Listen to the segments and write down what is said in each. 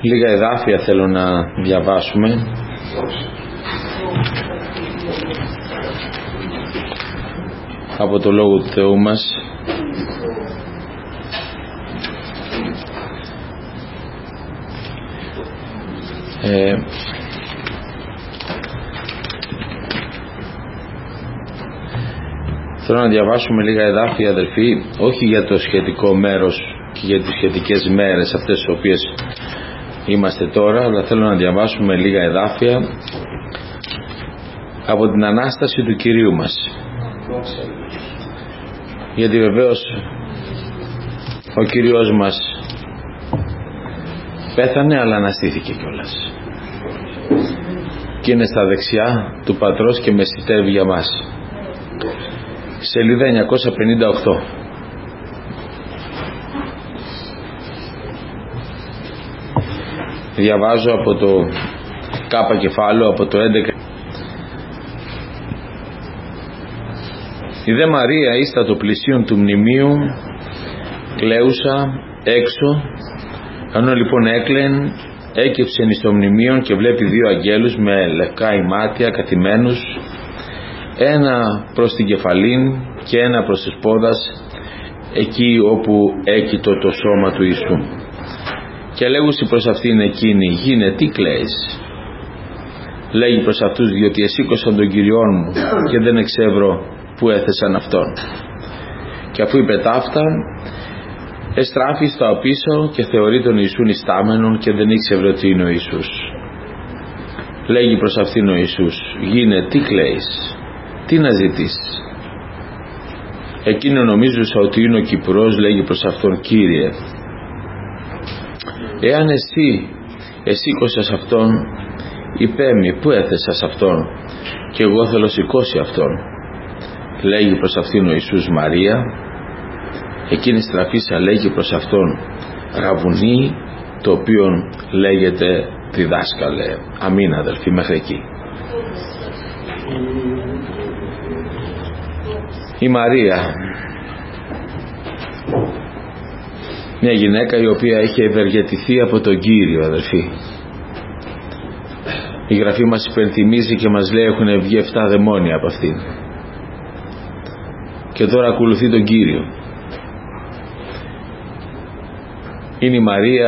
Λίγα εδάφια θέλω να διαβάσουμε. Από το Λόγο του Θεού μας. Θέλω να διαβάσουμε λίγα εδάφια, αδελφοί, όχι για το σχετικό μέρος και για τις σχετικές μέρες αυτές τις οποίες είμαστε τώρα, αλλά θέλω να διαβάσουμε λίγα εδάφια από την Ανάσταση του Κυρίου μας. Γιατί βεβαίως ο Κύριος μας πέθανε, αλλά αναστήθηκε κιόλας και είναι στα δεξιά του Πατρός και μεσητεύει για μας. Σελίδα 958. Διαβάζω από το Κ κεφάλαιο, από το 11. Η δε Μαρία ήστα το πλησίον του μνημείου κλαίουσα έξω. Ενώ λοιπόν έκλαιν, έκευσεν εις το μνημείο και βλέπει δύο αγγέλους με λευκά ημάτια καθημένους, ένα προς την κεφαλήν και ένα προς τις πόδας, εκεί όπου έκειτο το σώμα του Ιησού. Και λέγουσι προς αυτήν εκείνη, γίνε τι κλαίεις? Λέγει προς αυτούς, διότι εσήκωσαν τον Κυριόν μου και δεν εξεύρω που έθεσαν αυτόν. Και αφού είπε ταύτα, εστράφη στα οπίσω και θεωρεί τον Ιησούν ιστάμενον και δεν ήξερε ότι είναι ο Ιησούς. Λέγει προς αυτήν ο Ιησούς, γίνε τι κλαίεις? Τι να ζητήσεις? Εκείνο νομίζουσα ότι είναι ο Κυπρός, λέγει προς αυτόν, Κύριε, εάν εσύ εσήκωσες αυτόν, υπέμει πού έθεσας αυτόν και εγώ θέλω σηκώσει αυτόν. Λέγει προς αυτήν ο Ιησούς, Μαρία. Εκείνη στραφήσα λέγει προς αυτόν, Ραβουνί, το οποίο λέγεται διδάσκαλε. Αμήν, αδελφοί, μέχρι εκεί. Η Μαρία, μια γυναίκα η οποία έχει ευεργετηθεί από τον Κύριο, αδελφοί. Η Γραφή μας υπενθυμίζει και μας λέει έχουν βγει 7 δαιμόνια από αυτήν και τώρα ακολουθεί τον Κύριο. Είναι η Μαρία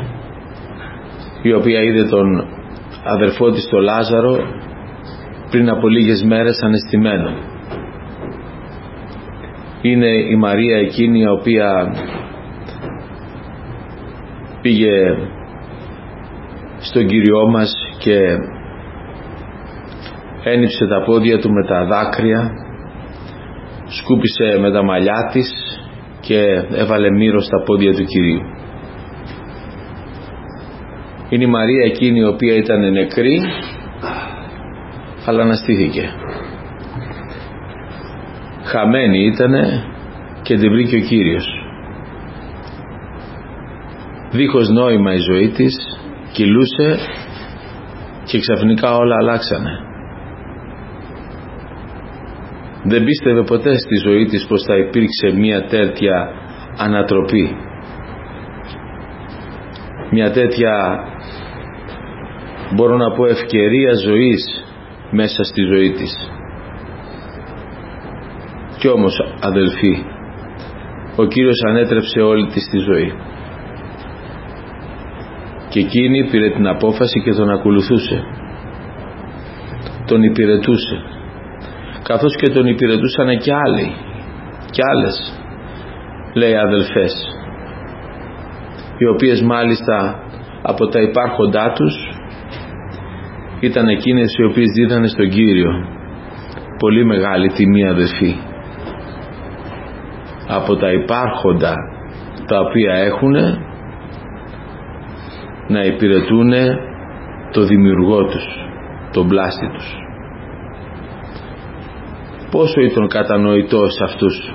η οποία είδε τον αδερφό της τον Λάζαρο πριν από λίγες μέρες αναισθημένο. Είναι η Μαρία εκείνη η οποία πήγε στον Κύριό μας και ένυψε τα πόδια του με τα δάκρυα, σκούπισε με τα μαλλιά της και έβαλε μύρο στα πόδια του Κυρίου. Είναι η Μαρία εκείνη η οποία ήταν νεκρή αλλά αναστήθηκε. Χαμένη ήτανε και την βρήκε ο Κύριος. Δίχως νόημα η ζωή της, κυλούσε και ξαφνικά όλα αλλάξανε. Δεν πίστευε ποτέ στη ζωή της πως θα υπήρξε μια τέτοια ανατροπή, μια τέτοια, μπορώ να πω, ευκαιρία ζωής μέσα στη ζωή της. Κι όμως, αδελφοί, ο Κύριος ανέτρεψε όλη της τη ζωή και εκείνη πήρε την απόφαση και τον ακολουθούσε, τον υπηρετούσε, καθώς και τον υπηρετούσαν και άλλοι και άλλες, λέει, αδελφές, οι οποίες μάλιστα από τα υπάρχοντά τους ήταν εκείνες οι οποίες δίδανε στον Κύριο πολύ μεγάλη τιμή, αδελφοί. Από τα υπάρχοντα τα οποία έχουνε να υπηρετούνε το δημιουργό τους, τον πλάστη τους. Πόσο ήταν κατανοητό σε αυτούς?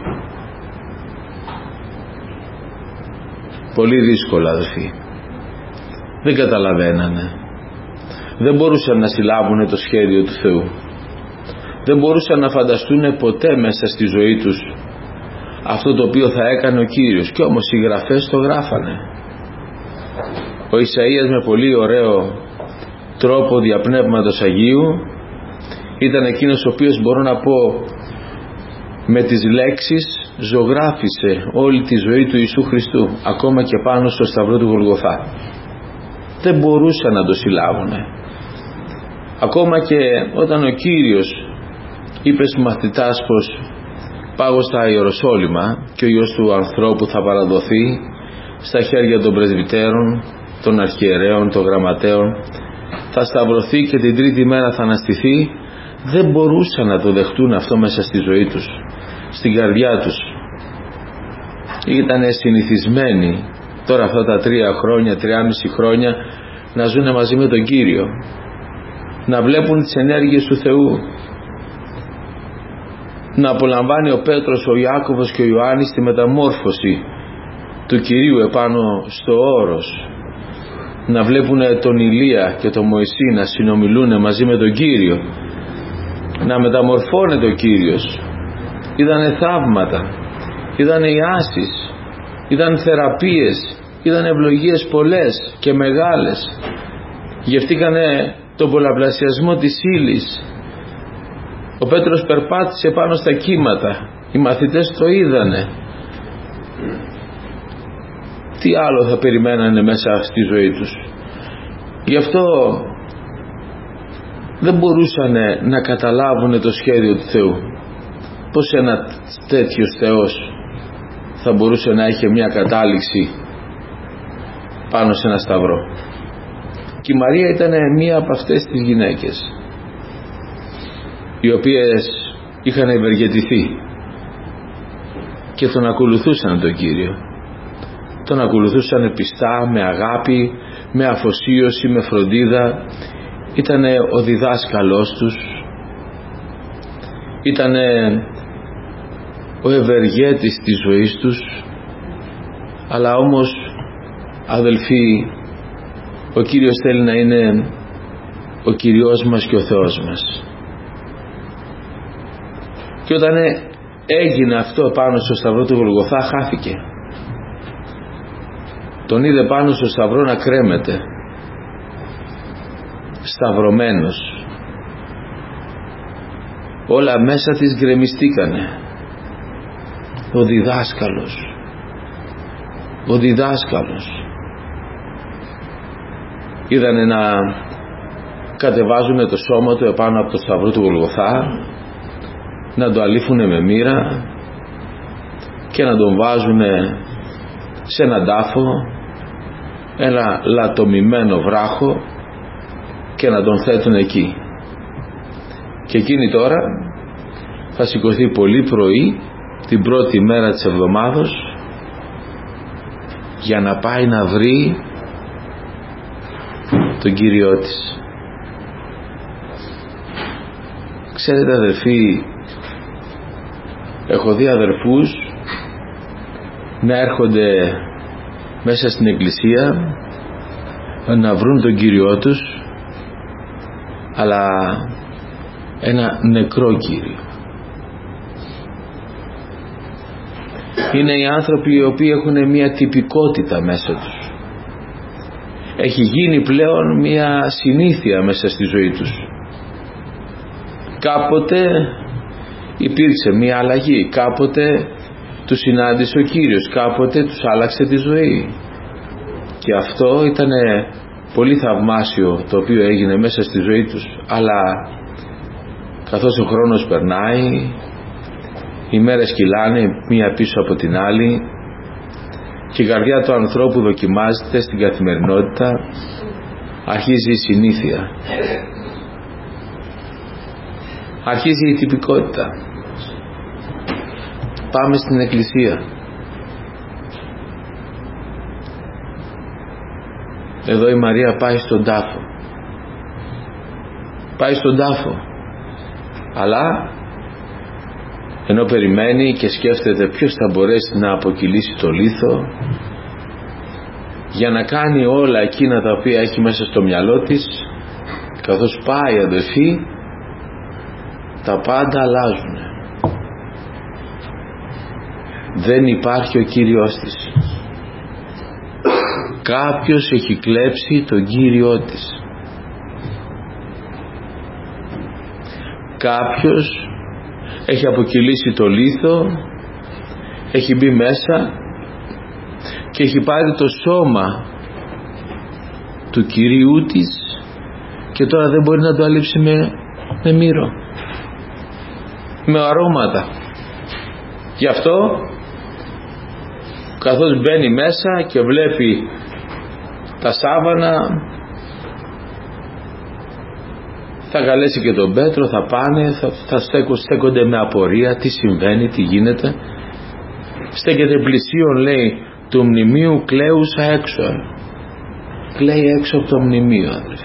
Πολύ δύσκολα, αδελφοί. Δεν καταλαβαίνανε. Δεν μπορούσαν να συλλάβουν το σχέδιο του Θεού. Δεν μπορούσαν να φανταστούν ποτέ μέσα στη ζωή τους αυτό το οποίο θα έκανε ο Κύριος. Κι όμως οι γραφές το γράφανε. Ο Ισαΐας με πολύ ωραίο τρόπο διαπνεύματος Αγίου ήταν εκείνος ο οποίος, μπορώ να πω, με τις λέξεις ζωγράφισε όλη τη ζωή του Ιησού Χριστού, ακόμα και πάνω στο σταυρό του Γολγοθά. Δεν μπορούσαν να το συλλάβουν. Ακόμα και όταν ο Κύριος είπε στους μαθητάς πως πάω στα Ιεροσόλυμα και ο Υιός του ανθρώπου θα παραδοθεί στα χέρια των πρεσβυτέρων, των αρχιερέων, των γραμματέων, θα σταυρωθεί και την τρίτη μέρα θα αναστηθεί, δεν μπορούσαν να το δεχτούν αυτό μέσα στη ζωή τους, στην καρδιά τους. Ήταν συνηθισμένοι τώρα αυτά τα 3 χρόνια, 3,5 χρόνια να ζουν μαζί με τον Κύριο, να βλέπουν τις ενέργειες του Θεού, να απολαμβάνει ο Πέτρος, ο Ιάκωβος και ο Ιωάννης τη μεταμόρφωση του Κυρίου επάνω στο όρος, να βλέπουν τον Ηλία και τον Μωυσή να συνομιλούν μαζί με τον Κύριο, να μεταμορφώνεται ο Κύριος. Είδανε θαύματα, είδανε ιάσεις, είδανε θεραπείες, είδανε ευλογίες πολλές και μεγάλες, γευτήκανε τον πολλαπλασιασμό της ύλης. Ο Πέτρος περπάτησε πάνω στα κύματα, οι μαθητές το είδανε. Τι άλλο θα περιμένανε μέσα στη ζωή τους? Γι' αυτό δεν μπορούσαν να καταλάβουν το σχέδιο του Θεού. Πώς ένα τέτοιος Θεός θα μπορούσε να έχει μια κατάληξη πάνω σε ένα σταυρό? Και η Μαρία ήταν μία από αυτές τις γυναίκες οι οποίες είχαν ευεργετηθεί και τον ακολουθούσαν τον Κύριο. Τον ακολουθούσαν πιστά, με αγάπη, με αφοσίωση, με φροντίδα. Ήτανε ο διδάσκαλός τους, ήτανε ο ευεργέτης της ζωής τους. Αλλά όμως, αδελφοί, ο Κύριος θέλει να είναι ο Κυριός μας και ο Θεός μας. Και όταν έγινε αυτό πάνω στο σταυρό του Γολγοθά, χάθηκε. Τον είδε πάνω στο σταυρό να κρέμεται, σταυρωμένος. Όλα μέσα της γκρεμιστήκανε. Ο διδάσκαλος, ο διδάσκαλος. Είδανε να κατεβάζουν το σώμα του επάνω από το σταυρό του Γολγοθά, να το αλήφουνε με μοίρα και να τον βάζουνε σε έναν τάφο, ένα λατομημένο βράχο, και να τον θέτουν εκεί. Και εκείνη τώρα θα σηκωθεί πολύ πρωί την πρώτη μέρα της εβδομάδος για να πάει να βρει τον Κύριό της. Ξέρετε αδερφοί, έχω δει αδερφούς να έρχονται μέσα στην εκκλησία να βρουν τον Κύριό τους, αλλά ένα νεκρό Κύριο. Είναι οι άνθρωποι οι οποίοι έχουν μια τυπικότητα μέσα τους. Έχει γίνει πλέον μια συνήθεια μέσα στη ζωή τους. Κάποτε υπήρξε μια αλλαγή, κάποτε τους συνάντησε ο Κύριος, κάποτε τους άλλαξε τη ζωή. Και αυτό ήταν πολύ θαυμάσιο το οποίο έγινε μέσα στη ζωή τους. Αλλά καθώς ο χρόνος περνάει, οι μέρες κυλάνε μία πίσω από την άλλη και η καρδιά του ανθρώπου δοκιμάζεται στην καθημερινότητα, αρχίζει η συνήθεια, αρχίζει η τυπικότητα. Πάμε στην εκκλησία. Εδώ η Μαρία πάει στον τάφο. Πάει στον τάφο. Αλλά ενώ περιμένει και σκέφτεται ποιος θα μπορέσει να αποκυλήσει το λίθο για να κάνει όλα εκείνα τα οποία έχει μέσα στο μυαλό της, καθώς πάει αδελφοί, τα πάντα αλλάζουν. Δεν υπάρχει ο Κύριος της. κάποιος έχει κλέψει τον Κύριό της. Κάποιος έχει αποκυλήσει το λίθο, έχει μπει μέσα και έχει πάρει το σώμα του Κυρίου της και τώρα δεν μπορεί να το αλείψει με μύρο, με αρώματα. Γι' αυτό καθώς μπαίνει μέσα και βλέπει τα σάβανα, θα καλέσει και τον Πέτρο, θα πάνε, θα στέκονται με απορία, τι συμβαίνει, τι γίνεται. Στέκεται πλησίον, λέει, του μνημείου κλαίουσα έξω. Κλαίει έξω από το μνημείο, αδελφοί.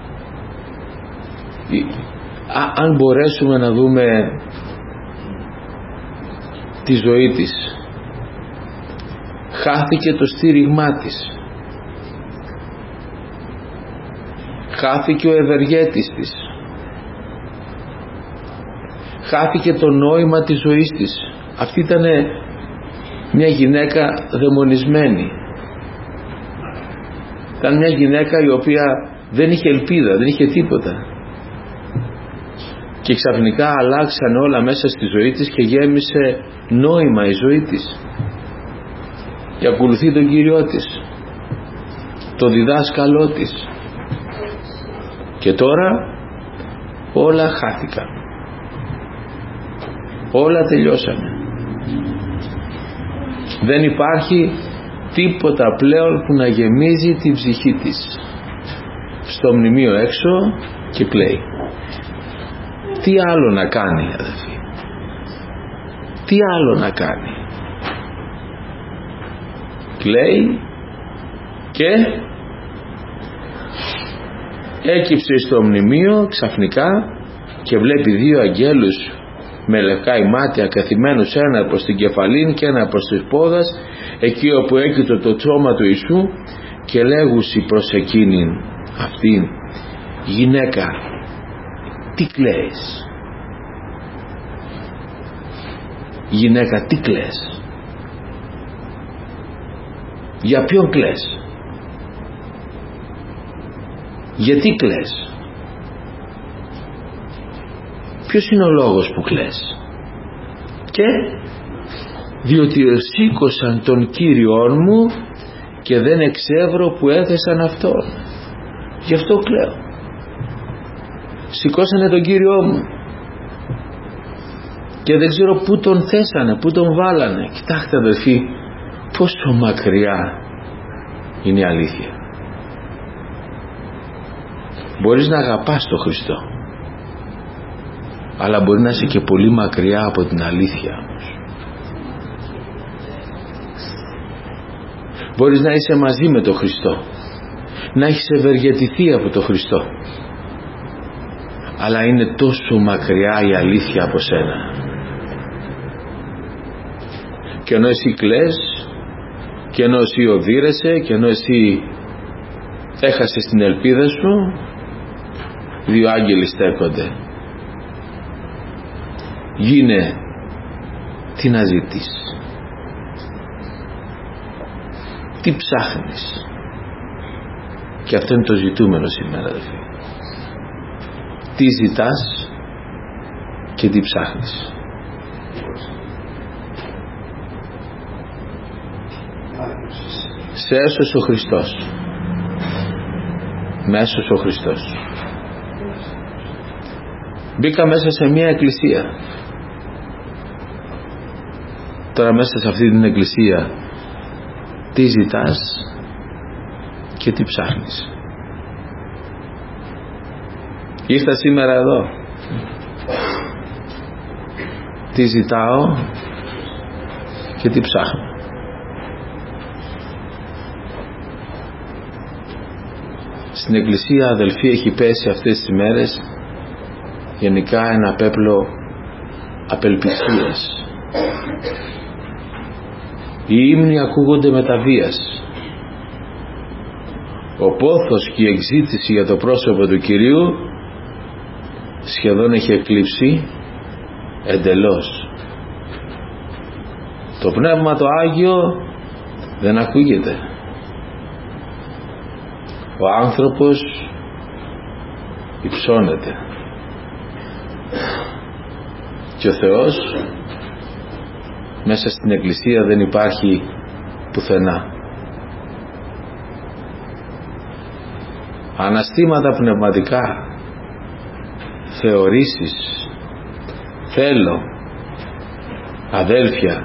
Αν μπορέσουμε να δούμε τη ζωή της, χάθηκε το στήριγμά της, χάθηκε ο ευεργέτης της, χάθηκε το νόημα της ζωής της. Αυτή ήταν μια γυναίκα δαιμονισμένη, ήταν μια γυναίκα η οποία δεν είχε ελπίδα, δεν είχε τίποτα, και ξαφνικά αλλάξαν όλα μέσα στη ζωή της και γέμισε νόημα η ζωή της και ακολουθεί τον Κύριό της, τον διδάσκαλό της. Και τώρα όλα χάθηκαν, όλα τελειώσανε. Δεν υπάρχει τίποτα πλέον που να γεμίζει την ψυχή της. Στο μνημείο έξω και κλαίει. Τι άλλο να κάνει, αδελφοί? Τι άλλο να κάνει? Κλαίει και έκυψε στο μνημείο ξαφνικά και βλέπει δύο αγγέλους με λευκά ημάτια καθημένους, ένα προς την κεφαλήν και ένα προς τις πόδας, εκεί όπου έκειτο το σώμα του Ιησού, και λέγουσι προς εκείνην αυτήν: γυναίκα, τι κλαις? Γυναίκα, τι κλαις? Για ποιον κλαις? Γιατί κλαις? Ποιος είναι ο λόγος που κλαις? Και διότι σήκωσαν τον Κύριον μου και δεν εξεύρω που έθεσαν αυτόν. Γι' αυτό κλαίω. Σηκώσανε τον Κύριό μου και δεν ξέρω πού τον θέσανε, πού τον βάλανε. Κοιτάξτε, αδελφοί, πόσο μακριά είναι η αλήθεια. Μπορείς να αγαπάς τον Χριστό, αλλά μπορεί να είσαι και πολύ μακριά από την αλήθεια όμως. Μπορείς να είσαι μαζί με τον Χριστό, να έχεις ευεργετηθεί από τον Χριστό, αλλά είναι τόσο μακριά η αλήθεια από σένα. Και ενώ εσύ κλαις, και ενώ εσύ οδύρεσαι, και ενώ εσύ έχασες την ελπίδα σου, δύο άγγελοι στέκονται. Γίνε, τι να ζητείς? Τι ψάχνεις? Και αυτό είναι το ζητούμενο σήμερα, αδελφοί. Τι ζητάς και τι ψάχνεις? Σε έσωσε ο Χριστός. Με έσωσε ο Χριστός. Μπήκα μέσα σε μια εκκλησία. Τώρα μέσα σε αυτή την εκκλησία τι ζητάς και τι ψάχνεις? Ήρθα σήμερα εδώ. Τι ζητάω και τι ψάχνω? Στην εκκλησία, αδελφοί, έχει πέσει αυτές τις μέρες γενικά ένα πέπλο απελπισίας. Οι ύμνοι ακούγονται με τα βίας. Ο πόθος και η εξήτηση για το πρόσωπο του Κυρίου σχεδόν έχει εκλείψει εντελώς. Το Πνεύμα το Άγιο δεν ακούγεται. ο άνθρωπος υψώνεται και ο Θεός μέσα στην Εκκλησία δεν υπάρχει πουθενά. Αναστήματα πνευματικά, θεωρήσεις, θέλω, αδέλφια,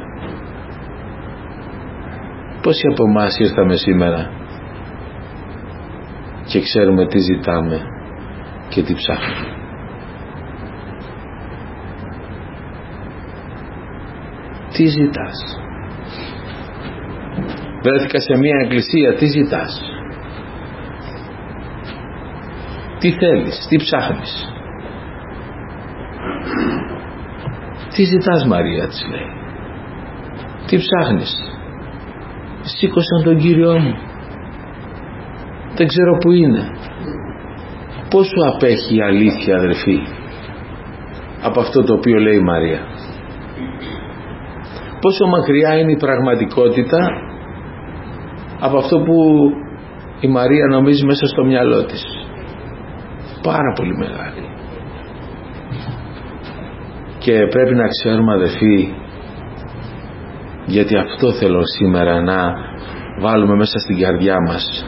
πόσοι από εμάς ήρθαμε σήμερα και ξέρουμε τι ζητάμε και τι ψάχνουμε? Τι ζητάς? Βρέθηκα σε μια εκκλησία, τι ζητάς? Τι θέλεις, τι ψάχνεις? Τι ζητάς, Μαρία, της λέει. Τι ψάχνεις? Σήκωσαν τον Κύριό μου, δεν ξέρω που είναι. Πόσο απέχει η αλήθεια, αδερφοί, από αυτό το οποίο λέει η Μαρία? Πόσο μακριά είναι η πραγματικότητα από αυτό που η Μαρία νομίζει μέσα στο μυαλό της? Πάρα πολύ μεγάλη. Και πρέπει να ξέρουμε, αδερφοί, γιατί αυτό θέλω σήμερα να βάλουμε μέσα στην καρδιά μας,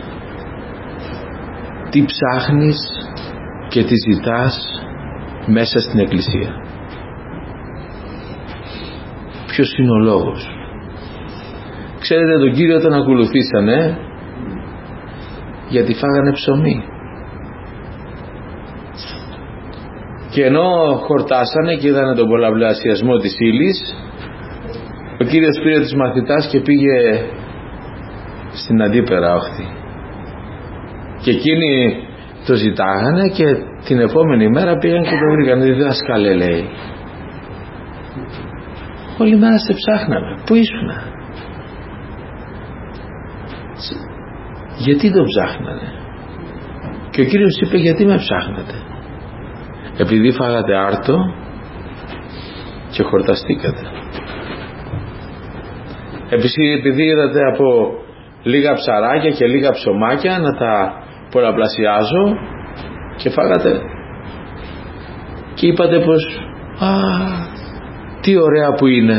τι ψάχνεις και τι ζητάς μέσα στην Εκκλησία. Ποιος είναι ο λόγος? Ξέρετε, τον Κύριο τον ακολουθήσανε γιατί φάγανε ψωμί, και ενώ χορτάσανε και είδανε τον πολλαπλασιασμό της ύλης, ο Κύριος πήρε τους μαθητάς και πήγε στην αντίπερα όχθη, και εκείνοι το ζητάγανε και την επόμενη μέρα πήγαν και το βρήκαν. Διδάσκαλε, λέει, όλη μέρα σε ψάχναμε, πού ήσουνα? Γιατί το ψάχνανε? Και ο Κύριος είπε, γιατί με ψάχνατε? Επειδή φάγατε άρτο και χορταστήκατε. Επειδή είδατε από λίγα ψαράκια και λίγα ψωμάκια να τα πολλαπλασιάζω και φάγατε και είπατε πως τι ωραία που είναι,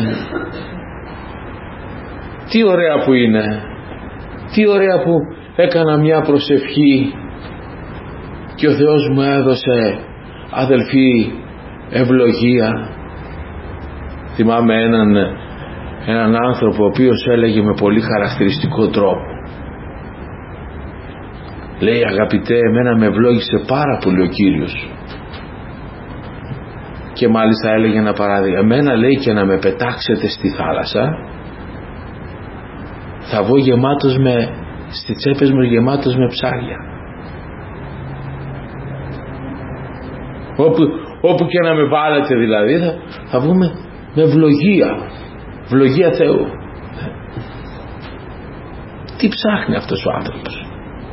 τι ωραία που είναι, τι ωραία που έκανα μια προσευχή και ο Θεός μου έδωσε, αδελφοί, ευλογία. Θυμάμαι έναν άνθρωπο ο οποίος έλεγε με πολύ χαρακτηριστικό τρόπο, λέει, αγαπητέ, εμένα με ευλόγησε πάρα πολύ ο Κύριος, και μάλιστα έλεγε ένα παράδειγμα, εμένα, λέει, και να με πετάξετε στη θάλασσα θα βγω γεμάτος στις τσέπες μου γεμάτος με ψάρια. Όπου και να με βάλετε, δηλαδή, θα βγούμε με ευλογία Θεού. Τι ψάχνει αυτός ο άνθρωπος?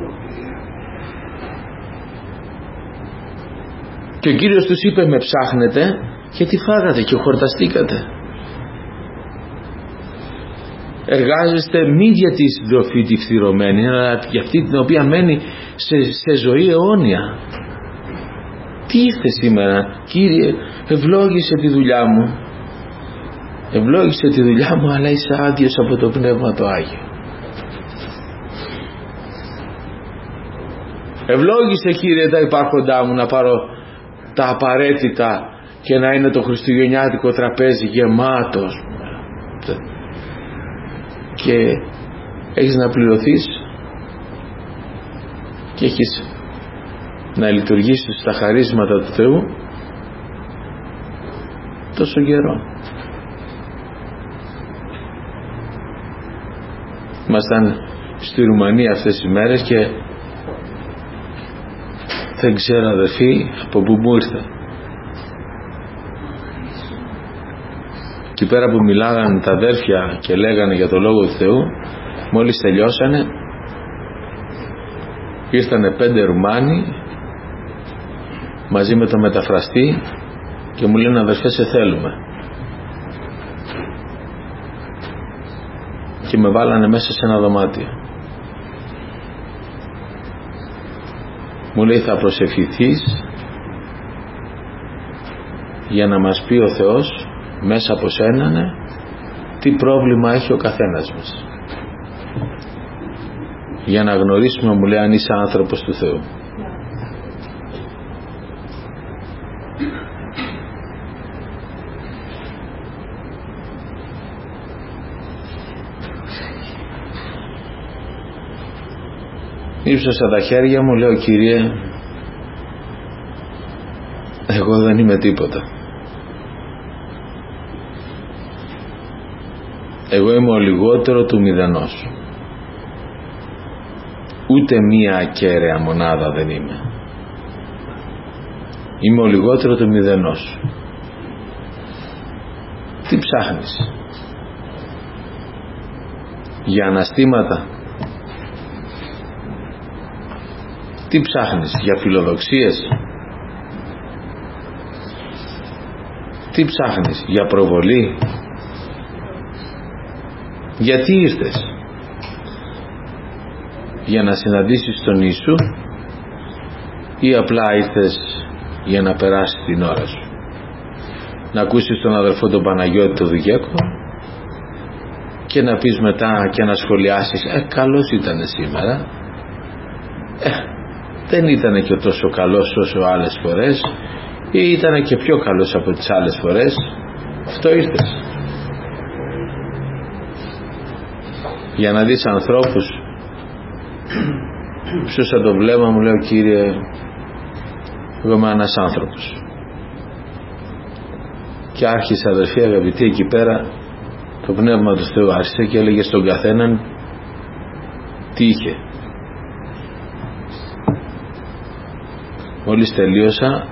Και ο Κύριος τους είπε, με ψάχνετε γιατί φάγατε και χορταστήκατε. Εργάζεστε μη για τη συντροφή τη φθηρωμένη, αλλά για αυτή την οποία μένει σε ζωή αιώνια. Τι ήρθε σήμερα? Κύριε, ευλόγησε τη δουλειά μου, ευλόγησε τη δουλειά μου, αλλά είσαι άδειος από το Πνεύμα το Άγιο. Ευλόγησε, Κύριε, τα υπάρχοντά μου, να πάρω τα απαραίτητα και να είναι το χριστουγεννιάτικο τραπέζι γεμάτος, και έχεις να πληρωθείς και έχεις να λειτουργήσεις στα χαρίσματα του Θεού τόσο καιρό. Ήμασταν στη Ρουμανία αυτές τις μέρες και δεν ξέρω, αδερφοί, από πού μου ήρθε. Εκεί πέρα που μιλάγανε τα αδέρφια και λέγανε για το Λόγο του Θεού, μόλις τελειώσανε, ήρθανε 5 Ρουμάνοι μαζί με το μεταφραστή και μου λένε, αδερφέ, σε θέλουμε. Και με βάλανε μέσα σε ένα δωμάτιο. Μου λέει θα προσευχηθείς για να μας πει ο Θεός μέσα από σένα τι πρόβλημα έχει ο καθένας μας, για να γνωρίσουμε, μου λέει, αν είσαι άνθρωπος του Θεού. Ύψωσα τα χέρια μου, λέω, Κύριε, εγώ δεν είμαι τίποτα. Εγώ είμαι ο λιγότερο του μηδενός. Ούτε μία ακέραια μονάδα δεν είμαι. Είμαι ο λιγότερο του μηδενός. Τι ψάχνεις? Για αναστήματα? Τι ψάχνεις? Για φιλοδοξίες? Τι ψάχνεις? Για προβολή? Γιατί ήρθες? Για να συναντήσεις τον Ιησού ή απλά ήρθες για να περάσεις την ώρα σου, να ακούσεις τον αδερφό τον Παναγιώτη τον Δουκέκο και να πεις μετά και να σχολιάσεις καλός ήταν σήμερα, δεν ήταν και τόσο καλός όσο άλλες φορές, ή ήταν και πιο καλός από τις άλλες φορές. Αυτό ήρθες? Για να δεις ανθρώπους? Ψούσα το βλέμμα μου, λέω, Κύριε, εγώ είμαι ένας άνθρωπος. Και άρχισε, αδερφοί αγαπητοί, εκεί πέρα το Πνεύμα του Θεού άρχισε και έλεγε στον καθέναν τι είχε. Μόλις τελείωσα,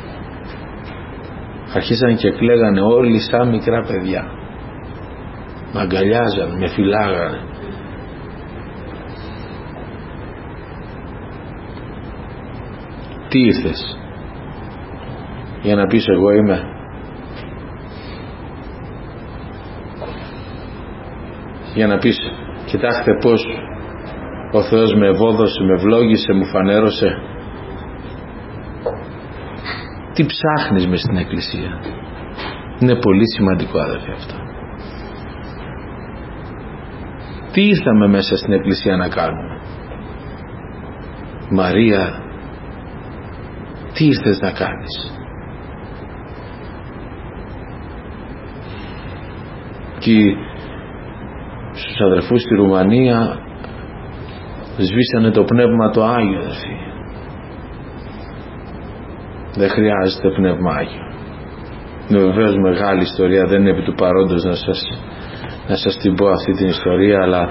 αρχίσαν και κλαίγανε όλοι σαν μικρά παιδιά. Μ' αγκαλιάζαν, με φυλάγανε. Τι ήρθες? Για να πεις εγώ είμαι? Για να πεις κοιτάξτε πως ο Θεός με ευόδωσε, με ευλόγησε, μου φανέρωσε? Τι ψάχνεις μες στην Εκκλησία? Είναι πολύ σημαντικό, αδερφέ, αυτό. Τι ήρθαμε μέσα στην Εκκλησία να κάνουμε? Μαρία, τι ήρθες να κάνεις? Και στους αδερφούς στη Ρουμανία σβήσανε το Πνεύμα το Άγιο, αδερφοί. Δεν χρειάζεται Πνεύμα Άγιο. Είναι βεβαίως μεγάλη ιστορία, δεν είναι επί του παρόντος να σας την πω αυτή την ιστορία, αλλά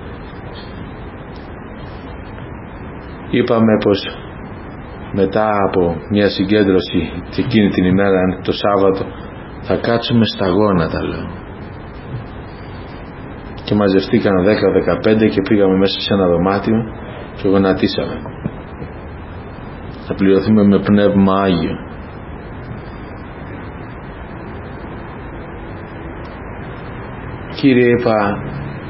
είπαμε πως μετά από μια συγκέντρωση εκείνη την ημέρα, το Σάββατο, θα κάτσουμε στα γόνατα, λέω. Και μαζευτήκαν 10-15 και πήγαμε μέσα σε ένα δωμάτιο και γονατίσαμε. Θα πληρωθούμε με Πνεύμα Άγιο. Κύριε, είπα,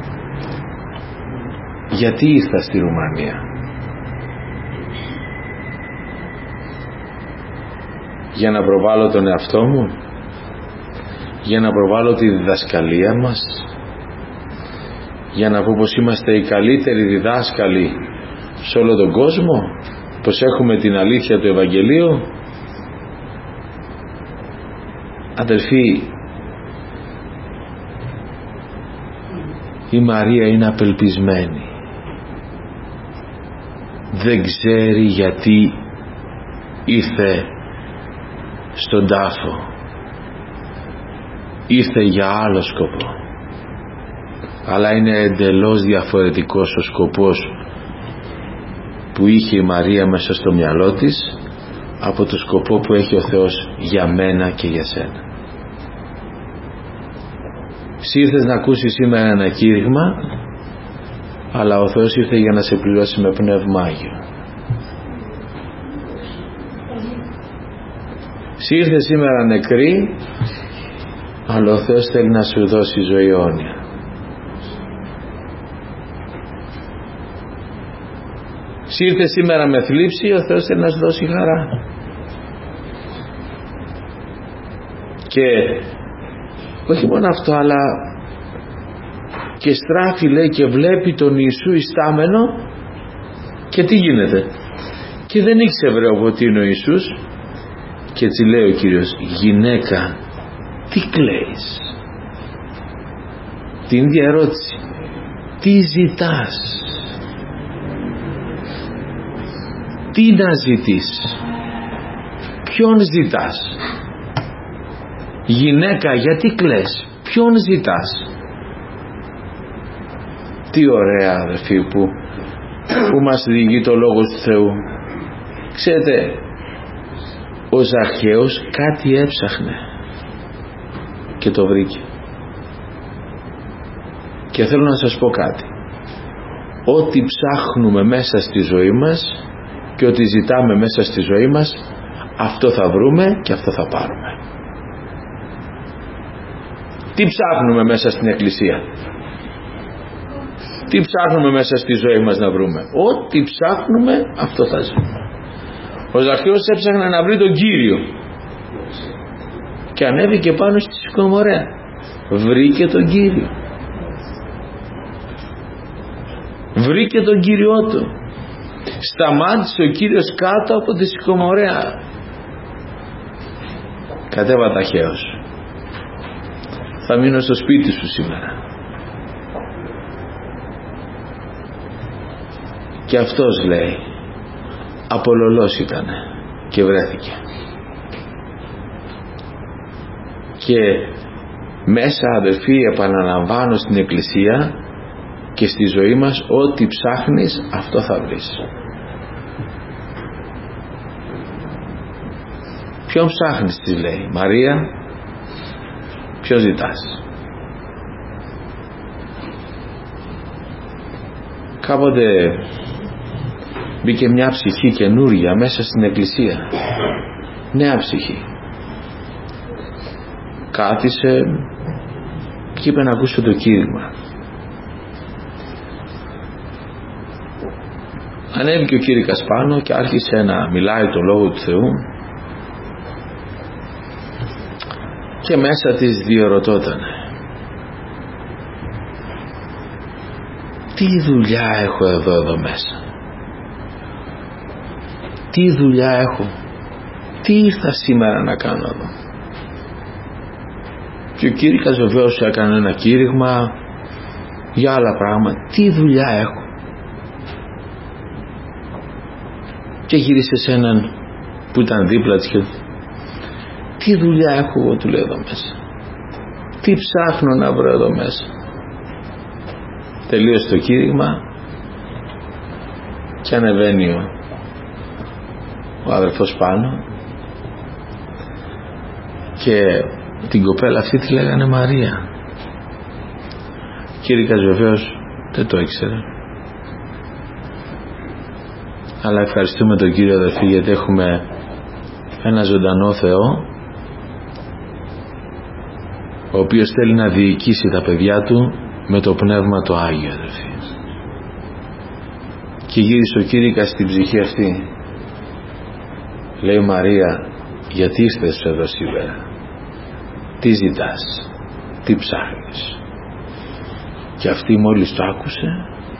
γιατί ήρθα στη Ρουμανία? Για να προβάλλω τον εαυτό μου? Για να προβάλλω τη διδασκαλία μας? Για να πω πως είμαστε οι καλύτεροι διδάσκαλοι σε όλο τον κόσμο? Πως έχουμε την αλήθεια του Ευαγγελίου? Αδελφοί, η Μαρία είναι απελπισμένη. Δεν ξέρει γιατί ήρθε στον τάφο. Ήρθε για άλλο σκοπό. Αλλά είναι εντελώς διαφορετικός ο σκοπός που είχε η Μαρία μέσα στο μυαλό της από το σκοπό που έχει ο Θεός για μένα και για σένα. Εσύ ήρθες να ακούσεις σήμερα ένα κήρυγμα, αλλά ο Θεός ήρθε για να σε πληρώσει με Πνεύμα Άγιο. Εσύ ήρθες σήμερα νεκρή, αλλά ο Θεός θέλει να σου δώσει ζωή αιώνια. Ήρθε σήμερα με θλίψη, ο Θεός θέλει να σου δώσει χαρά. Και όχι μόνο αυτό, αλλά και στράφει, λέει, και βλέπει τον Ιησού ιστάμενο, και τι γίνεται? Και δεν ήξερε ότι είναι ο Ιησούς, και έτσι λέει ο Κύριος, γυναίκα, τι κλαίεις? Την ίδια ερώτηση, τι ζητάς? Τι να ζητείς? Ποιον ζητάς? Γυναίκα, γιατί κλαις? Ποιον ζητάς? Τι ωραία, αδελφοί, που μας διηγεί το Λόγος του Θεού. Ξέρετε, ο Ζαχαίος κάτι έψαχνε και το βρήκε. Και θέλω να σας πω κάτι. Ό,τι ψάχνουμε μέσα στη ζωή μας και ό,τι ζητάμε μέσα στη ζωή μας, αυτό θα βρούμε και αυτό θα πάρουμε. Τι ψάχνουμε μέσα στην εκκλησία? Τι ψάχνουμε μέσα στη ζωή μας να βρούμε? Ό,τι ψάχνουμε, αυτό θα ζούμε. Ο Ζαχαίος έψαχνε να βρει τον Κύριο και ανέβηκε πάνω στη συκομορέα. Βρήκε τον Κύριο. Βρήκε τον Κύριό του. Σταμάτησε ο Κύριος κάτω από τη συκομορέα. Κατέβα ταχαίως. Θα μείνω στο σπίτι σου σήμερα. Και αυτός, λέει, απολωλός ήτανε και βρέθηκε. Και μέσα, αδελφοί, επαναλαμβάνω, στην εκκλησία και στη ζωή μας, ό,τι ψάχνεις, αυτό θα βρεις. Ποιον ψάχνεις, της λέει? Μαρία, ποιον ζητάς? Κάποτε μπήκε μια ψυχή καινούρια μέσα στην εκκλησία, νέα ψυχή. Κάθισε και είπε να ακούσω το κήρυγμα. Ανέβηκε ο κήρυκας πάνω και άρχισε να μιλάει το Λόγο του Θεού, και μέσα της διερωτότανε, τι δουλειά έχω εδώ μέσα? Τι δουλειά έχω? Τι ήρθα σήμερα να κάνω εδώ? Και ο κήρυκας βεβαίως έκανε ένα κήρυγμα για άλλα πράγματα. Τι δουλειά έχω? Και γύρισε σε έναν που ήταν δίπλα της και τι δουλειά έχω εγώ, του λέει, εδώ μέσα? Τι ψάχνω να βρω εδώ μέσα? Τελείωσε το κήρυγμα και ανεβαίνει ο αδερφός πάνω, και την κοπέλα αυτή τη λέγανε Μαρία. Ο κήρυκας βεβαίως δεν το ήξερε, αλλά ευχαριστούμε τον Κύριο, αδερφοί, γιατί έχουμε ένα ζωντανό Θεό, ο οποίος θέλει να διοικήσει τα παιδιά του με το Πνεύμα το Άγιο, αδερφοί. Και γύρισε ο κήρυκας στην ψυχή αυτή. Λέει, Μαρία, γιατί ήρθες εδώ σήμερα? Τι ζητάς? Τι ψάχνεις? Και αυτή μόλις το άκουσε,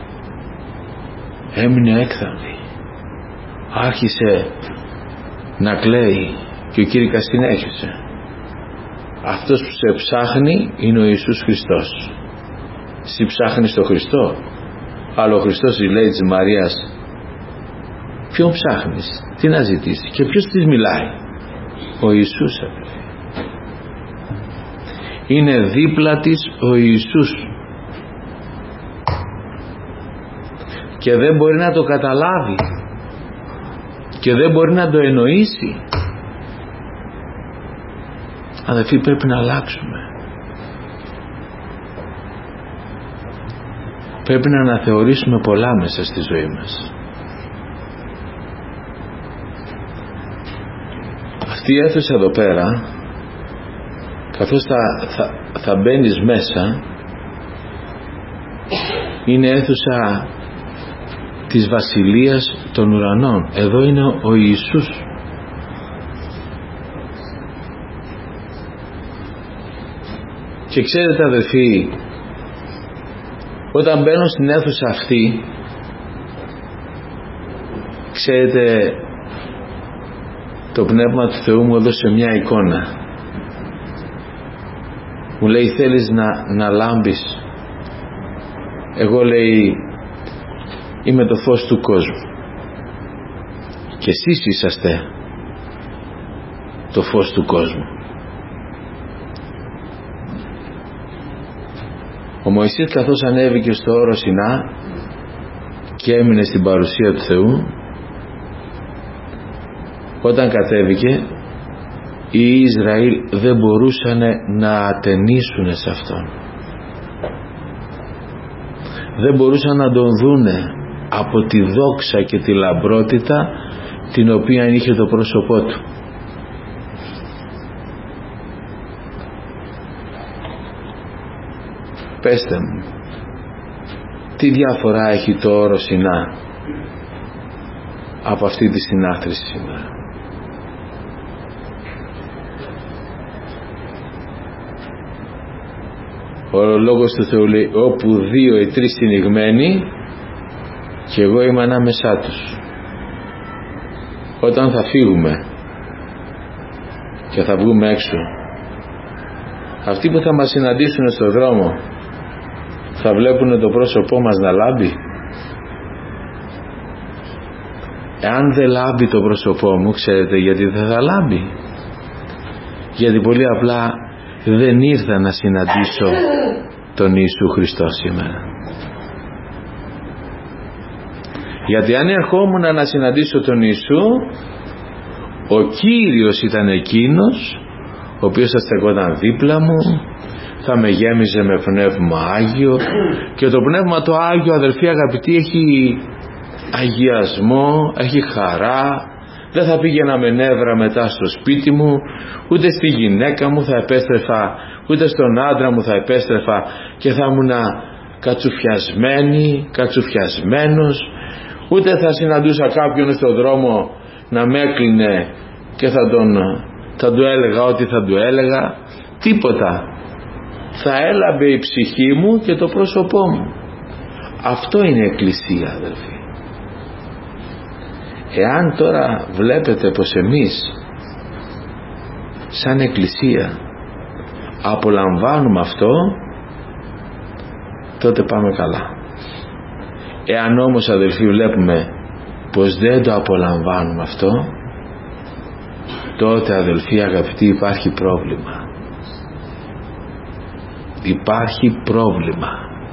έμεινε έκθαμη. Άρχισε να κλαίει και ο κήρυκας συνέχισε. Αυτός που σε ψάχνει είναι ο Ιησούς Χριστός. Εσύ ψάχνεις τον Χριστό, αλλά ο Χριστός λέει της Μαρίας, ποιον ψάχνεις? Τι να ζητήσεις? Και ποιος της μιλάει? Ο Ιησούς, αδελφοί. Είναι δίπλα της ο Ιησούς και δεν μπορεί να το καταλάβει και δεν μπορεί να το εννοήσει. Αδελφοί, πρέπει να αλλάξουμε. Πρέπει να αναθεωρήσουμε πολλά μέσα στη ζωή μας. Αυτή η αίθουσα εδώ πέρα, καθώς θα μπαίνεις μέσα, είναι αίθουσα της βασιλείας των ουρανών. Εδώ είναι ο Ιησούς. Και ξέρετε αδελφοί, όταν μπαίνω στην αίθουσα αυτή, ξέρετε, το Πνεύμα του Θεού μου έδωσε μια εικόνα. Μου λέει, θέλεις να λάμπεις? Εγώ, λέει, είμαι το φως του κόσμου και εσείς είσαστε το φως του κόσμου. Ο Μωυσής, καθώς ανέβηκε στο όρο Σινά και έμεινε στην παρουσία του Θεού, όταν κατέβηκε, οι Ισραήλ δεν μπορούσαν να ατενίσουν σε Αυτόν. Δεν μπορούσαν να Τον δούνε από τη δόξα και τη λαμπρότητα την οποία είχε το πρόσωπό Του. Πέστε μου, τι διαφορά έχει το όρο Σινά από αυτή τη συνάθρηση σήμερα? Ο λόγος του Θεού λέει, όπου 2 ή 3 συνηγμένοι, και εγώ είμαι ανάμεσά τους. Όταν θα φύγουμε και θα βγούμε έξω, αυτοί που θα μας συναντήσουν στον δρόμο θα βλέπουν το πρόσωπό μας να λάμπει? Εάν δεν λάμπει το πρόσωπό μου, ξέρετε γιατί δεν θα λάμπει? Γιατί πολύ απλά δεν ήρθα να συναντήσω τον Ιησού Χριστό σήμερα. Γιατί αν ερχόμουν να συναντήσω τον Ιησού, ο Κύριος ήταν εκείνος ο οποίος θα στεκόταν δίπλα μου, θα με γέμιζε με Πνεύμα Άγιο, και το Πνεύμα το Άγιο, αδελφοί αγαπητοί, έχει αγιασμό, έχει χαρά. Δεν θα πήγαινα με νεύρα μετά στο σπίτι μου, ούτε στη γυναίκα μου θα επέστρεφα, ούτε στον άντρα μου θα επέστρεφα και θα ήμουν κατσουφιασμένος, ούτε θα συναντούσα κάποιον στον δρόμο να με έκλεινε και θα του έλεγα ό,τι θα του έλεγα. Τίποτα. Θα έλαμπε η ψυχή μου και το πρόσωπό μου. Αυτό είναι εκκλησία, αδελφοί. Εάν τώρα βλέπετε πως εμείς σαν εκκλησία απολαμβάνουμε αυτό, τότε πάμε καλά. Εάν όμως, αδελφοί, βλέπουμε πως δεν το απολαμβάνουμε αυτό, τότε, αδελφοί αγαπητοί, υπάρχει πρόβλημα. Υπάρχει πρόβλημα.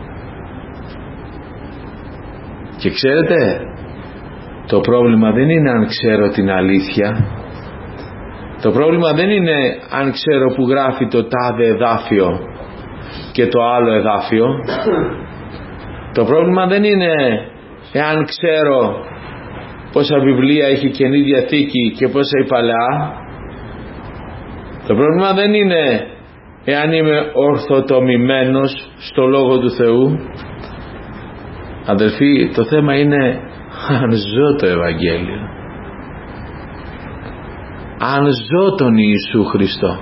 Και ξέρετε, το πρόβλημα δεν είναι αν ξέρω την αλήθεια. Το πρόβλημα δεν είναι αν ξέρω που γράφει το τάδε εδάφιο και το άλλο εδάφιο. Το πρόβλημα δεν είναι εάν ξέρω πόσα βιβλία έχει η Καινή Διαθήκη και πόσα η Παλαιά. Το πρόβλημα δεν είναι εάν είμαι ορθοτομημένος στο Λόγο του Θεού. Αδελφοί, το θέμα είναι αν ζω το Ευαγγέλιο, αν ζω τον Ιησού Χριστό,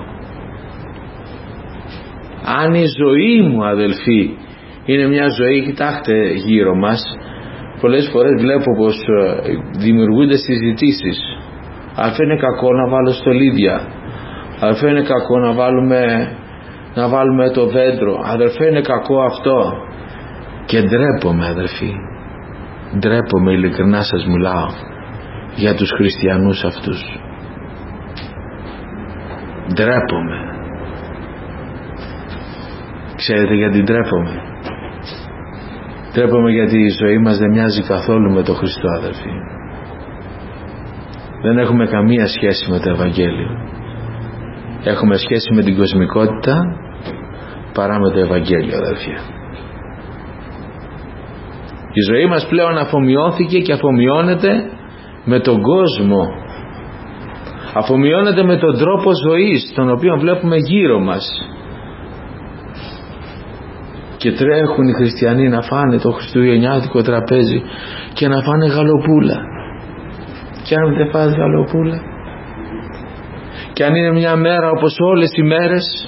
αν η ζωή μου, αδελφοί, είναι μια ζωή. Κοιτάξτε γύρω μας, πολλές φορές βλέπω πως δημιουργούνται συζητήσεις. Αφού είναι κακό να βάλω στολίδια, αφού είναι κακό να βάλουμε το δέντρο, αδελφέ, είναι κακό αυτό. Και ντρέπομαι, αδελφοί, ντρέπομαι, ειλικρινά σας μιλάω, για τους χριστιανούς αυτούς. Ντρέπομαι. Ξέρετε γιατί ντρέπομαι? Ντρέπομαι γιατί η ζωή μας δεν μοιάζει καθόλου με τον Χριστό, αδελφοί. Δεν έχουμε καμία σχέση με το Ευαγγέλιο. Έχουμε σχέση με την κοσμικότητα παρά με το Ευαγγέλιο, αδελφοί. Η ζωή μας πλέον αφομοιώθηκε και αφομοιώνεται με τον κόσμο. Αφομοιώνεται με τον τρόπο ζωής τον οποίο βλέπουμε γύρω μας. Και τρέχουν οι χριστιανοί να φάνε το χριστουγεννιάτικο τραπέζι και να φάνε γαλοπούλα. Και αν δεν φας γαλοπούλα, και αν είναι μια μέρα όπως όλες οι μέρες,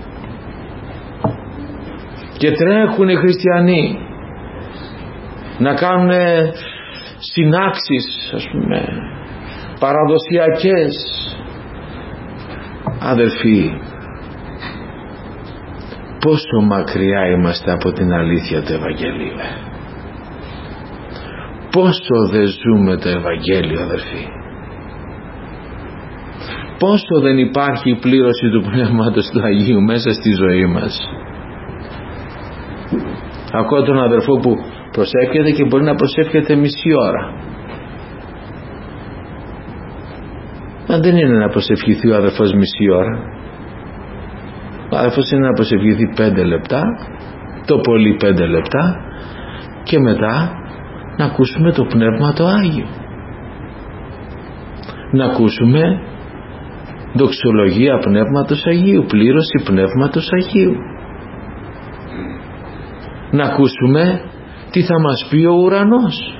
και τρέχουν οι χριστιανοί να κάνουν συνάξεις, ας πούμε, παραδοσιακές, αδελφοί, πόσο μακριά είμαστε από την αλήθεια του Ευαγγελίου. Πόσο δεν ζούμε το Ευαγγέλιο, αδελφοί. Πόσο δεν υπάρχει η πλήρωση του Πνεύματος του Αγίου μέσα στη ζωή μας. Ακούω τον αδελφό που προσεύχεται και μπορεί να προσεύχεται μισή ώρα. Μα δεν είναι να προσευχηθεί ο αδελφός μισή ώρα. Ο αδελφός είναι να προσευχηθεί 5 λεπτά, το πολύ 5 λεπτά, και μετά να ακούσουμε το Πνεύμα το Άγιο. Να ακούσουμε δοξολογία Πνεύματος Αγίου, πλήρωση Πνεύματος Αγίου. Να ακούσουμε τι θα μας πει ο ουρανός.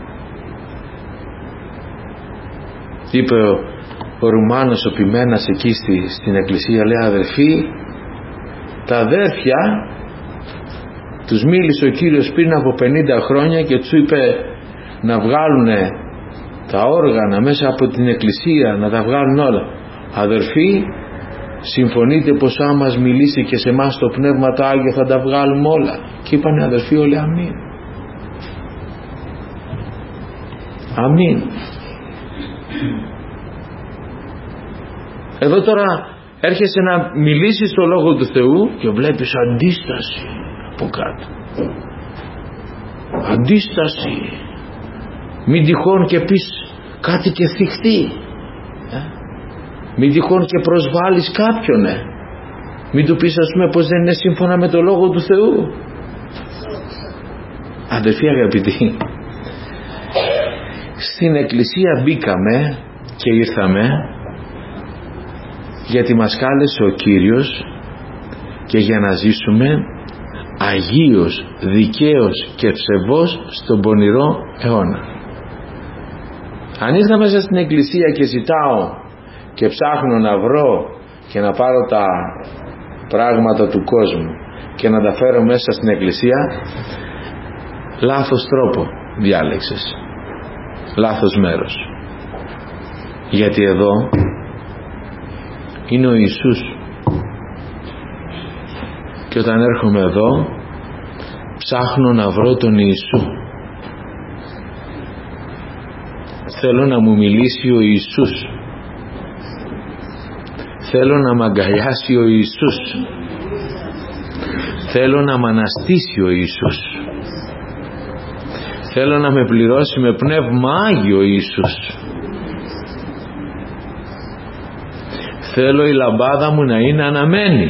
Είπε ο Ρουμάνος ο ποιμένας εκεί στην εκκλησία, λέει, αδερφοί, τα αδέρφια τους μίλησε ο Κύριος πριν από 50 χρόνια και τους είπε να βγάλουν τα όργανα μέσα από την εκκλησία, να τα βγάλουν όλα. Αδερφοί, συμφωνείτε πως άμα μας μιλήσει και σε εμάς το Πνεύμα το Άγιο θα τα βγάλουμε όλα? Και είπανε αδερφοί όλοι αμήν. Αμήν. Εδώ τώρα έρχεσαι να μιλήσεις το Λόγο του Θεού και βλέπεις αντίσταση από κάτω. Αντίσταση. Μην τυχόν και πεις κάτι και θυχτεί. Μην τυχόν και προσβάλλεις κάποιον. Μην του πεις, ας πούμε, πως δεν είναι σύμφωνα με το Λόγο του Θεού. Αδελφοί αγαπητοί, στην εκκλησία μπήκαμε και ήρθαμε γιατί μας κάλεσε ο Κύριος και για να ζήσουμε αγίος, δικαίος και ψευός στον πονηρό αιώνα. Αν ήρθα μέσα στην εκκλησία και ζητάω και ψάχνω να βρω και να πάρω τα πράγματα του κόσμου και να τα φέρω μέσα στην εκκλησία, λάθος τρόπο διάλεξες, λάθος μέρος. Γιατί εδώ είναι ο Ιησούς και όταν έρχομαι εδώ ψάχνω να βρω τον Ιησού. Θέλω να μου μιλήσει ο Ιησούς. Θέλω να μ' αγκαλιάσει ο Ιησούς. Θέλω να μ' αναστήσει ο Ιησούς. Θέλω να με πληρώσει με Πνεύμα Άγιο ο Ιησούς. Θέλω η λαμπάδα μου να είναι αναμένη.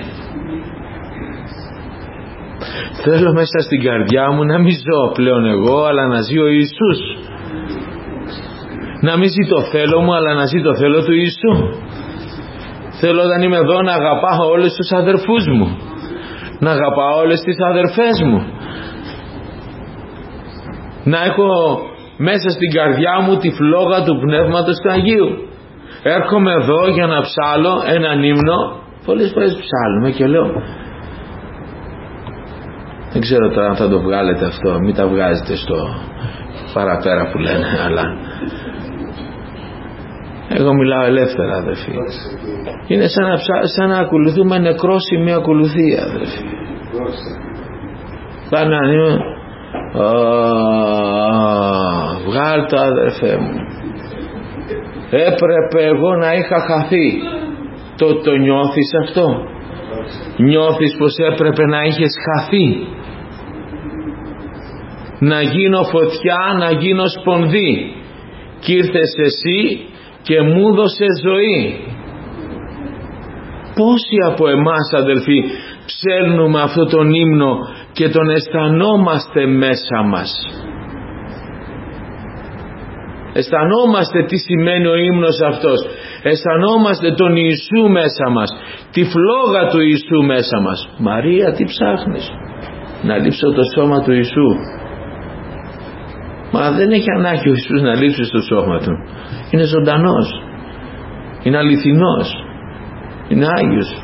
Θέλω μέσα στην καρδιά μου να μην ζω πλέον εγώ, αλλά να ζει ο Ιησούς. Να μην ζει το θέλω μου, αλλά να ζει το θέλω του Ιησού. Θέλω όταν είμαι εδώ να αγαπάω όλους τους αδερφούς μου, να αγαπάω όλες τις αδερφές μου, να έχω μέσα στην καρδιά μου τη φλόγα του Πνεύματος του Αγίου. Έρχομαι εδώ για να ψάλω έναν ύμνο. Πολλές φορές ψάλουμε και λέω, δεν ξέρω τώρα αν θα το βγάλετε αυτό, μην τα βγάζετε στο παραπέρα που λένε, αλλά εγώ μιλάω ελεύθερα, αδερφοί. Είναι σαν να ακολουθούμε νεκρόσιμη ακολουθία, αδερφοί. Σαν να είναι βγάλ' το, αδερφέ μου. Έπρεπε εγώ να είχα χαθεί. Το νιώθεις αυτό? Νιώθεις πως έπρεπε να είχες χαθεί? Να γίνω φωτιά, να γίνω σπονδί, κι ήρθες εσύ και μου δώσες ζωή. Πόσοι από εμάς, αδελφοί, ψέλνουμε αυτό τον ύμνο και τον αισθανόμαστε μέσα μας? Αισθανόμαστε τι σημαίνει ο ύμνος αυτός. Αισθανόμαστε τον Ιησού μέσα μας, τη φλόγα του Ιησού μέσα μας. Μαρία, τι ψάχνεις? να λείψω το σώμα του Ιησού. Μα δεν έχει ανάγκη ο Ιησούς να λείψει στο σώμα του. Είναι ζωντανός, είναι αληθινός, είναι Άγιος.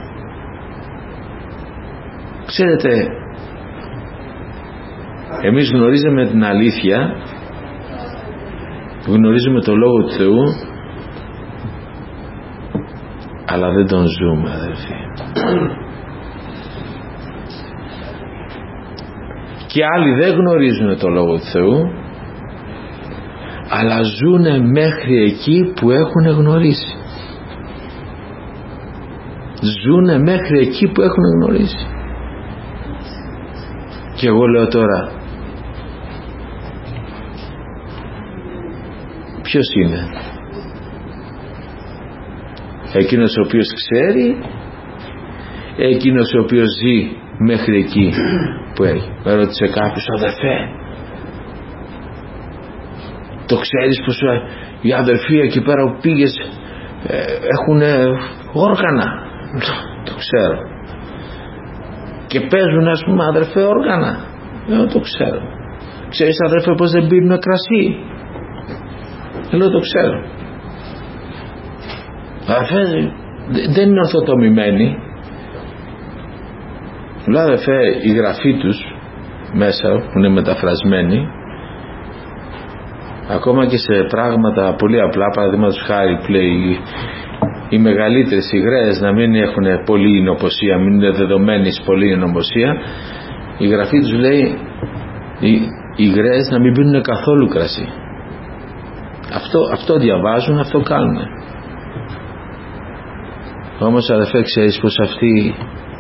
Ξέρετε, εμείς γνωρίζουμε την αλήθεια, γνωρίζουμε το Λόγο του Θεού, αλλά δεν τον ζούμε, αδελφοί. Και άλλοι δεν γνωρίζουν το Λόγο του Θεού, αλλά ζουνε μέχρι εκεί που έχουν γνωρίσει. Ζουνε μέχρι εκεί που έχουν γνωρίσει. Και εγώ λέω τώρα, ποιος είναι? Εκείνος ο οποίος ξέρει, εκείνος ο οποίος ζει μέχρι εκεί που έχει? Με ρώτησε κάποιος, αδερφέ, το ξέρεις πως οι αδερφοί εκεί πέρα που πήγες έχουν όργανα? Το ξέρω. Και παίζουν, ας πούμε, αδερφέ, όργανα? Το ξέρω. Ξέρεις, αδερφέ, πως δεν πίνουν κρασί? Λέω, το ξέρω. Αδερφέ, δεν είναι ορθοτομημένοι. Λέω, αδερφέ, η γραφή τους μέσα που είναι μεταφρασμένη, ακόμα και σε πράγματα πολύ απλά, παραδείγματος χάρη, λέει οι μεγαλύτερες υγραίες να μην έχουν πολλή νομοσία, μην είναι δεδομένης πολλή νομοσία, η γραφή τους λέει οι υγραίες να μην πίνουν καθόλου κρασί. Αυτό διαβάζουν, αυτό κάνουν. Όμως, αδερφέ, ξέρεις πως αυτή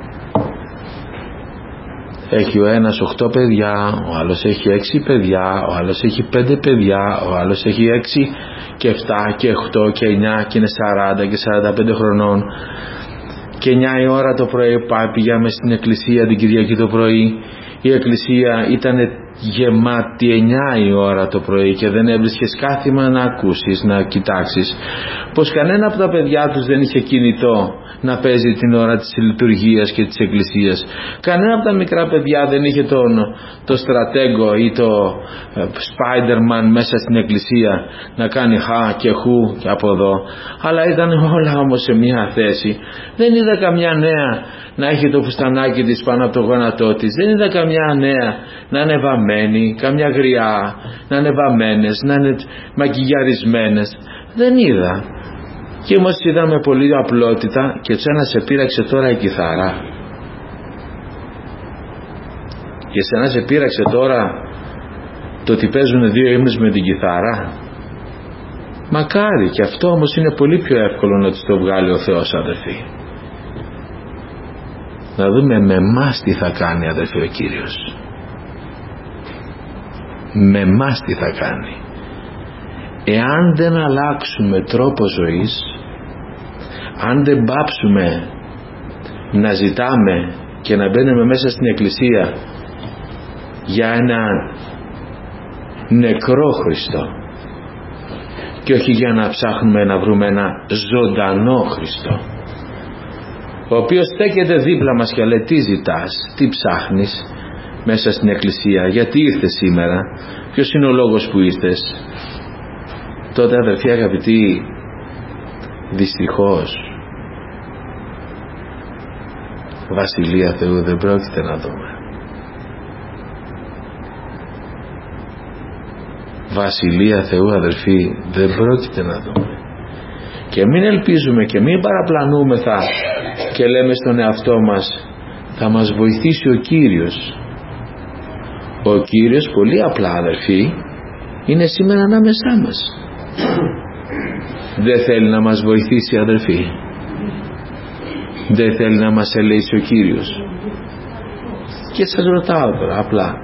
έχει ο ένας 8 παιδιά, ο άλλος έχει 6 παιδιά, ο άλλος έχει 5 παιδιά, ο άλλος έχει 6 και 7 και 8 και 9 και είναι 40 και 45 χρονών, και 9 η ώρα το πρωί πήγαμε στην εκκλησία την Κυριακή το πρωί. Η εκκλησία ήταν γεμάτη 9 η ώρα το πρωί και δεν έβρισκες κάθιμα να ακούσεις, να κοιτάξεις πως κανένα από τα παιδιά τους δεν είχε κινητό να παίζει την ώρα της λειτουργίας και της εκκλησίας. Κανένα από τα μικρά παιδιά δεν είχε το στρατέγκο ή το Spider-Man μέσα στην εκκλησία να κάνει χα και χου και από εδώ, αλλά ήταν όλα όμως σε μια θέση. Δεν είδα καμιά νέα να έχει το φουστανάκι της πάνω από το γόνατό της, δεν είδα καμιά νέα να είναι βαμμένη, καμιά γριά να είναι βαμμένες, να είναι μακιγιαρισμένες. Δεν είδα. Και όμως είδα με πολύ απλότητα, και εσένα σε πείραξε τώρα η κιθάρα, και εσένα σε πείραξε τώρα το ότι παίζουν 2 ύμνους με την κιθάρα. Μακάρι, και αυτό όμως είναι πολύ πιο εύκολο να τους το βγάλει ο Θεός, αδερφοί. Να δούμε με εμάς τι θα κάνει, αδερφοί, ο Κύριος. Με εμάς τι θα κάνει. Εάν δεν αλλάξουμε τρόπο ζωής, αν δεν πάψουμε να ζητάμε και να μπαίνουμε μέσα στην εκκλησία για ένα νεκρό Χριστό και όχι για να ψάχνουμε να βρούμε ένα ζωντανό Χριστό, ο οποίος στέκεται δίπλα μας και λέει, τι ζητάς, τι ψάχνεις μέσα στην εκκλησία, γιατί ήρθες σήμερα, ποιος είναι ο λόγος που ήρθες? Τότε, αδερφοί αγαπητοί, δυστυχώς Βασιλεία Θεού δεν πρόκειται να δούμε. Βασιλεία Θεού, αδερφοί, δεν πρόκειται να δούμε. Και μην ελπίζουμε και μην παραπλανούμεθα και λέμε στον εαυτό μας, θα μας βοηθήσει ο Κύριος. Ο Κύριος πολύ απλά, αδερφοί, είναι σήμερα ανάμεσά μας. Δεν θέλει να μας βοηθήσει, αδερφοί? Δεν θέλει να μας ελέησει ο Κύριος? Και σας ρωτάω τώρα απλά,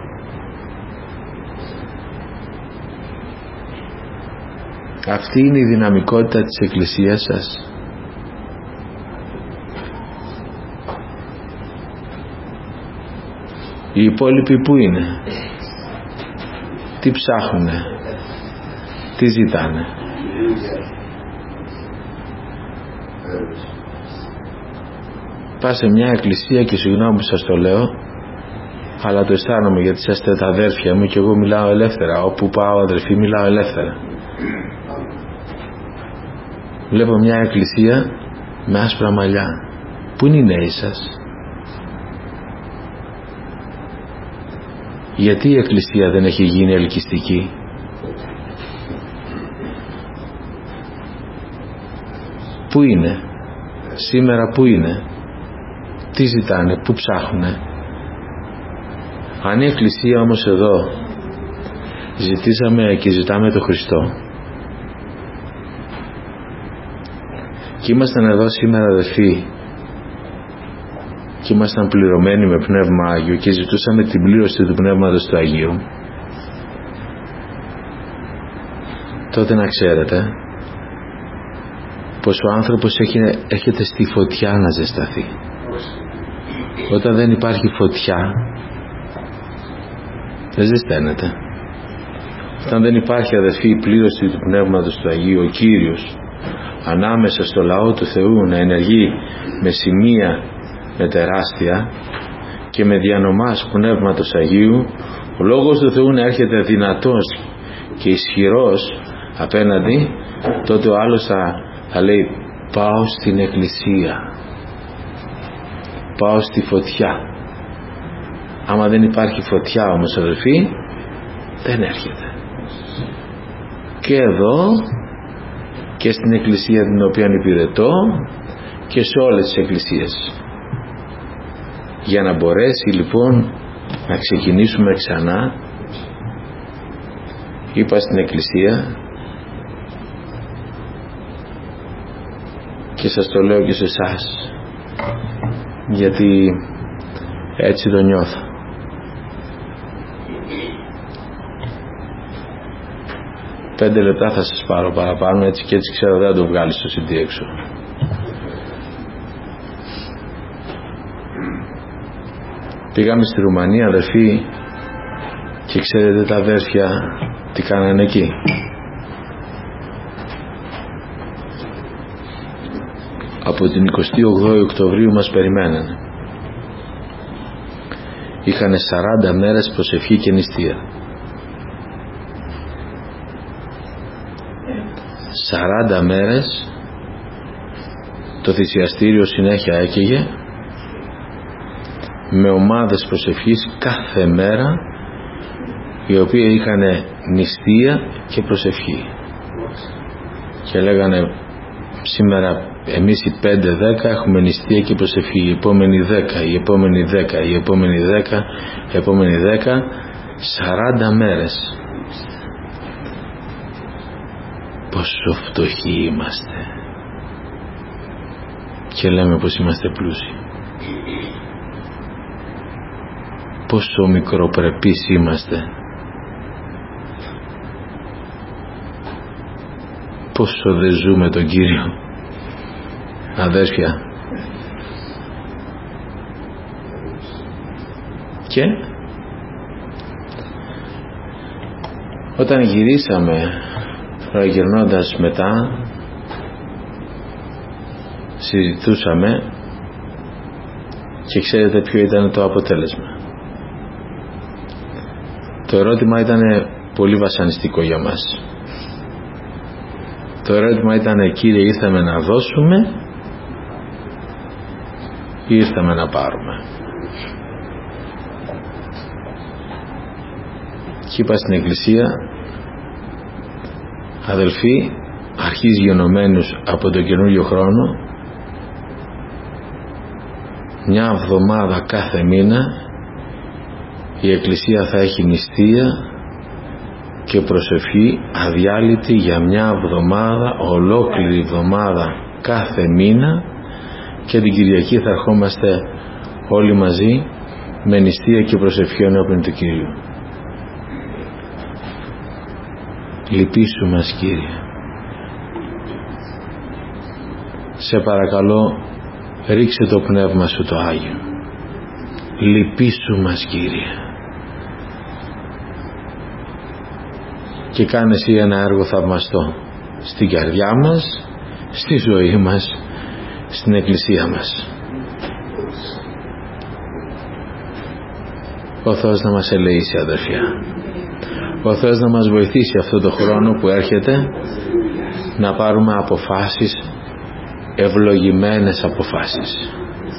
αυτή είναι η δυναμικότητα της εκκλησίας σας? Οι υπόλοιποι που είναι? Τι ψάχνουνε? Τι ζητάνε? Πας σε μια εκκλησία, και συγγνώμη που σας το λέω, αλλά το αισθάνομαι γιατί είσαστε τα αδέρφια μου και εγώ μιλάω ελεύθερα. Όπου πάω, αδερφοί, μιλάω ελεύθερα. Βλέπω μια εκκλησία με άσπρα μαλλιά. Πού είναι οι νέοι σας? Γιατί η εκκλησία δεν έχει γίνει ελκυστική? Πού είναι σήμερα? Πού είναι? Τι ζητάνε? Πού ψάχνουνε? Αν η εκκλησία όμως εδώ ζητήσαμε και ζητάμε το Χριστό και ήμασταν εδώ σήμερα αδελφοί και ήμασταν πληρωμένοι με Πνεύμα Άγιο και ζητούσαμε την πλήρωση του Πνεύματος του Αγίου, τότε να ξέρετε πως ο άνθρωπος έχετε στη φωτιά να ζεσταθεί. Όταν δεν υπάρχει φωτιά δεν ζεσταίνεται. Όταν δεν υπάρχει αδελφοί η πλήρωση του Πνεύματος του Αγίου, ο Κύριος ανάμεσα στο λαό του Θεού να ενεργεί με σημεία, με τεράστια και με διανομάς Πνεύματος Αγίου, ο Λόγος του Θεού να έρχεται δυνατός και ισχυρός απέναντι, τότε ο άλλος θα λέει πάω στην εκκλησία, πάω στη φωτιά. Άμα δεν υπάρχει φωτιά όμως αδελφοί, δεν έρχεται. Και εδώ και στην εκκλησία την οποία υπηρετώ και σε όλες τις εκκλησίες. Για να μπορέσει λοιπόν να ξεκινήσουμε ξανά, είπα στην εκκλησία και σας το λέω και σε εσάς, γιατί έτσι το νιώθω. 5 λεπτά θα σας πάρω παραπάνω, έτσι και έτσι ξέρω δεν θα το βγάλει στο CD έξω. Πήγαμε στη Ρουμανία αδερφοί και ξέρετε τα αδέρφια τι κάνανε εκεί? Από την 28η Οκτωβρίου μας περιμένανε. Είχανε 40 μέρες προσευχή και νηστεία. 40 μέρες το θυσιαστήριο συνέχεια έκαιγε με ομάδες προσευχής κάθε μέρα, οι οποίοι είχαν νηστεία και προσευχή και λέγανε σήμερα εμείς οι 5-10 έχουμε νηστεία και προσευχή, η επόμενη 10, η επόμενη 10, η επόμενη 10, η επόμενη 10, 40 μέρες. Πόσο φτωχοί είμαστε και λέμε πως είμαστε πλούσιοι. Πόσο μικροπρεπείς είμαστε. Πόσο δεν ζούμε τον Κύριο. Αδέρφια. Και όταν γυρίσαμε, γυρνώντας μετά, συζητούσαμε και ξέρετε ποιο ήταν το αποτέλεσμα? Το ερώτημα ήταν πολύ βασανιστικό για μας. Το ερώτημα ήταν Κύριε, ήρθαμε να δώσουμε ή ήρθαμε να πάρουμε? Και είπα στην εκκλησία, αδελφοί, αρχής γενομένους από τον καινούριο χρόνο, μια εβδομάδα κάθε μήνα η εκκλησία θα έχει νηστεία και προσευχή αδιάλειπτη για μια εβδομάδα, ολόκληρη εβδομάδα κάθε μήνα, και την Κυριακή θα ερχόμαστε όλοι μαζί με νηστεία και προσευχή ενώπιον του Κυρίου. Λυπήσου μας Κύριε. Σε παρακαλώ ρίξε το πνεύμα σου το Άγιο. Λυπήσου μας Κύριε. Και κάνε εσύ ένα έργο θαυμαστό στην καρδιά μας, στη ζωή μας, στην εκκλησία μας. Ο Θεός να μας ελεήσει, αδερφιά. Ο Θεός να μας βοηθήσει αυτό το χρόνο που έρχεται να πάρουμε αποφάσεις, ευλογημένες αποφάσεις.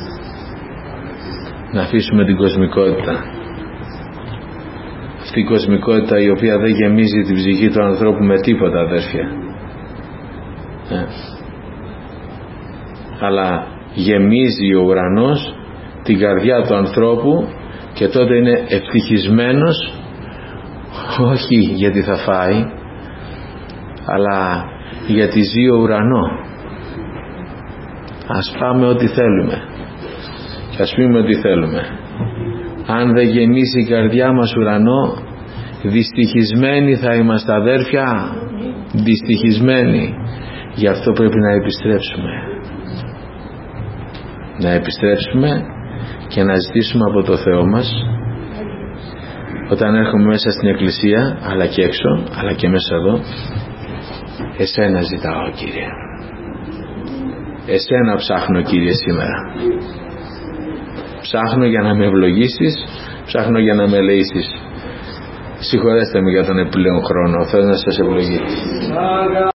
Να αφήσουμε την κοσμικότητα. Αυτή η κοσμικότητα η οποία δεν γεμίζει την ψυχή του ανθρώπου με τίποτα, αδέρφια. Αλλά γεμίζει ο ουρανός την καρδιά του ανθρώπου και τότε είναι ευτυχισμένος, όχι γιατί θα φάει, αλλά γιατί ζει ο ουρανό. Ας πάμε ό,τι θέλουμε και ας πούμε ό,τι θέλουμε, αν δεν γεμίσει η καρδιά μας ουρανό, δυστυχισμένοι θα είμαστε, αδέρφια, δυστυχισμένοι. Γι' αυτό πρέπει να επιστρέψουμε, να επιστρέψουμε και να ζητήσουμε από το Θεό μας, όταν έρχομαι μέσα στην εκκλησία, αλλά και έξω, αλλά και μέσα εδώ, εσένα ζητάω, Κύριε, εσένα ψάχνω, Κύριε, σήμερα. Ψάχνω για να με ευλογήσεις, ψάχνω για να με ελεήσεις. Συγχωρέστε με για τον επιπλέον χρόνο. Ο Θεός να σας ευλογεί.